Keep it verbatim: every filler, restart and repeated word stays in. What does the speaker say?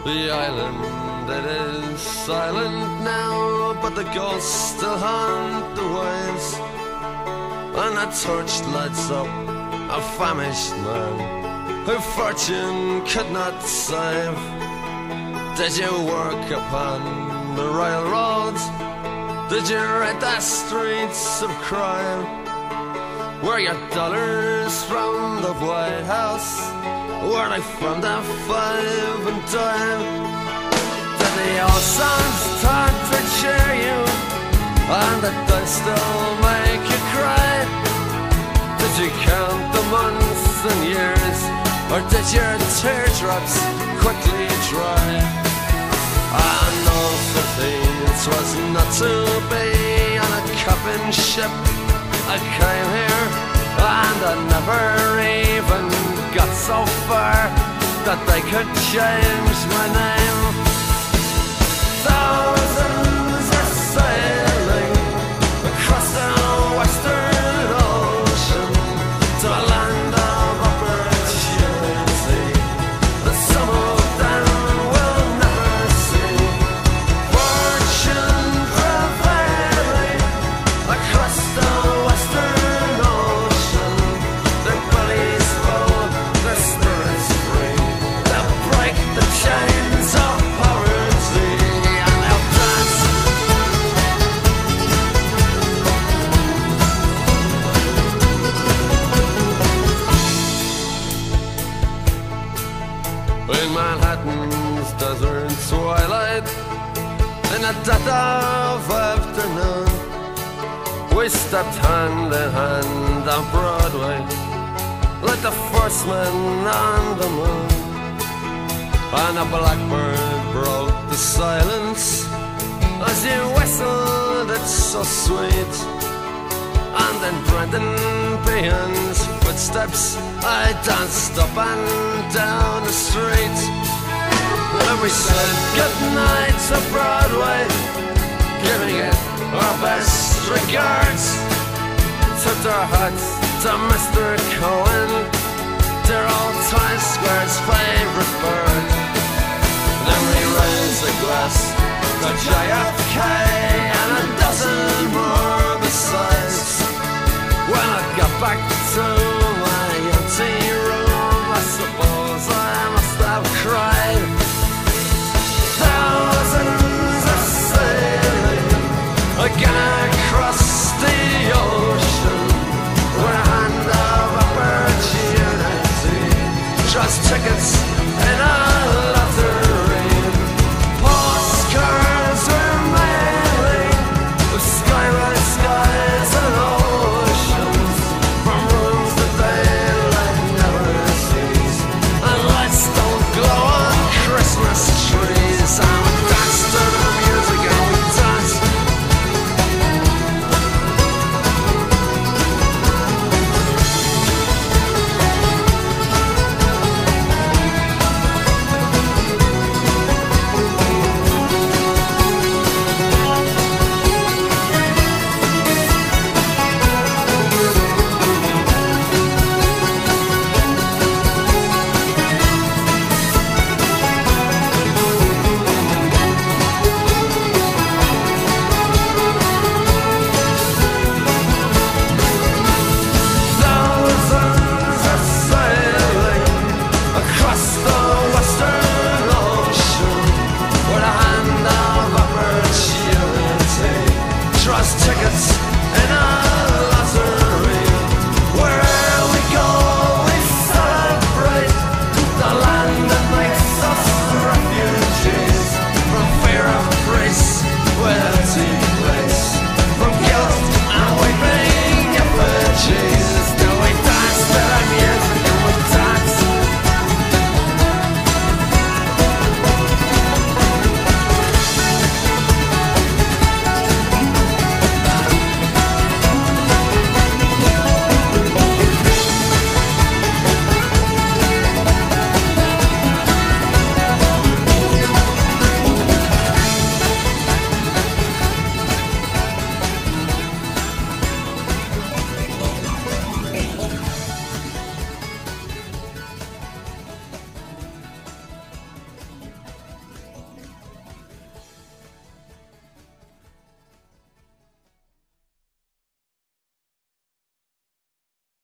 The island, it is silent now, but the ghosts still haunt the waves. And a torch lights up a famished man who fortune could not save. Did you work upon the railroads? Did you ride the streets of crime? Were your dollars from the White House? Were they from the five and dime? Did the old songs start to cheer you? And did they still make you cry? Did you count the months and years? Or did your teardrops quickly dry? I know fifteen was not to be on a coffin ship. I came here and I never even got so far that they could change my name. Thousands are sailing across the western ocean to a land of opportunity that some of them will never see. Fortune prevailing across the western ocean, their bellies full, their spirits free. They'll break the chains of poverty and they'll dance. In Manhattan's desert twilight, in the dead of afternoon, we stepped hand in hand on Broadway like the first men on the moon. And a blackbird broke the silence as you whistled, it's so sweet. And in Brendan Behan's footsteps I danced up and down the street. And we said goodnight to Broadway, giving it our best regards. Took our hats to Mister Cohen, dear old Times Square's favourite bird. Then we raised a glass to J F K and a dozen more besides. When I got back to